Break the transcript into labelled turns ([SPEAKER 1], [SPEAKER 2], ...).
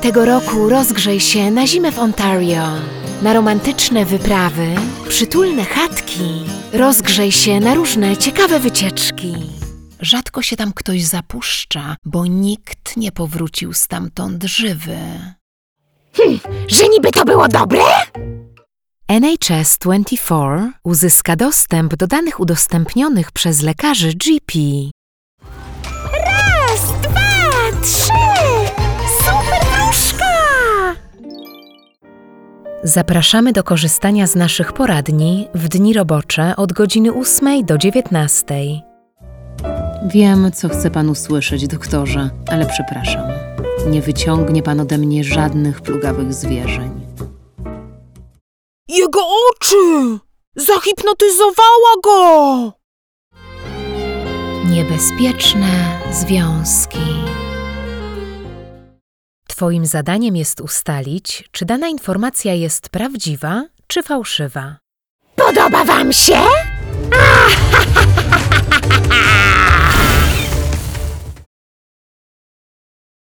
[SPEAKER 1] Tego roku rozgrzej się na zimę w Ontario. Na romantyczne wyprawy, przytulne chatki. Rozgrzej się na różne ciekawe wycieczki. Rzadko się tam ktoś zapuszcza, bo nikt nie powrócił stamtąd żywy.
[SPEAKER 2] Że niby to było dobre?
[SPEAKER 1] NHS-24 uzyska dostęp do danych udostępnionych przez lekarzy GP.
[SPEAKER 2] Raz, dwa, trzy! Super wróżka!
[SPEAKER 1] Zapraszamy do korzystania z naszych poradni w dni robocze od godziny 8 do 19. Wiem, co chce pan usłyszeć, doktorze, ale przepraszam. Nie wyciągnie pan ode mnie żadnych plugawych zwierzeń.
[SPEAKER 3] Jego oczy! Zahipnotyzowała go!
[SPEAKER 1] Niebezpieczne związki. Twoim zadaniem jest ustalić, czy dana informacja jest prawdziwa, czy fałszywa.
[SPEAKER 2] Podoba wam się?